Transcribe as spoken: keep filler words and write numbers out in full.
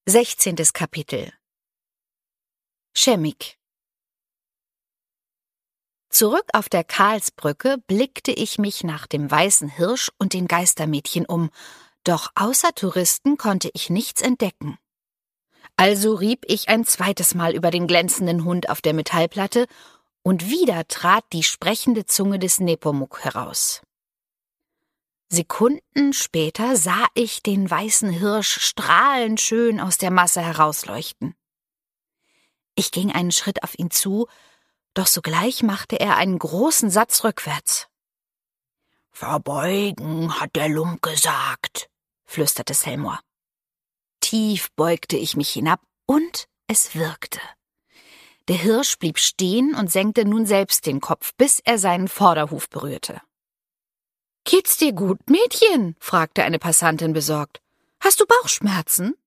Sechzehntes Kapitel. Schemmig. Zurück auf der Karlsbrücke blickte ich mich nach dem weißen Hirsch und den Geistermädchen um, doch außer Touristen konnte ich nichts entdecken. Also rieb ich ein zweites Mal über den glänzenden Hund auf der Metallplatte, und wieder trat die sprechende Zunge des Nepomuk heraus. Sekunden später sah ich den weißen Hirsch strahlend schön aus der Masse herausleuchten. Ich ging einen Schritt auf ihn zu, doch sogleich machte er einen großen Satz rückwärts. »Verbeugen, hat der Lump gesagt«, flüsterte Selmor. Tief beugte ich mich hinab, und es wirkte. Der Hirsch blieb stehen und senkte nun selbst den Kopf, bis er seinen Vorderhuf berührte. »Geht's dir gut, Mädchen?« fragte eine Passantin besorgt. »Hast du Bauchschmerzen?«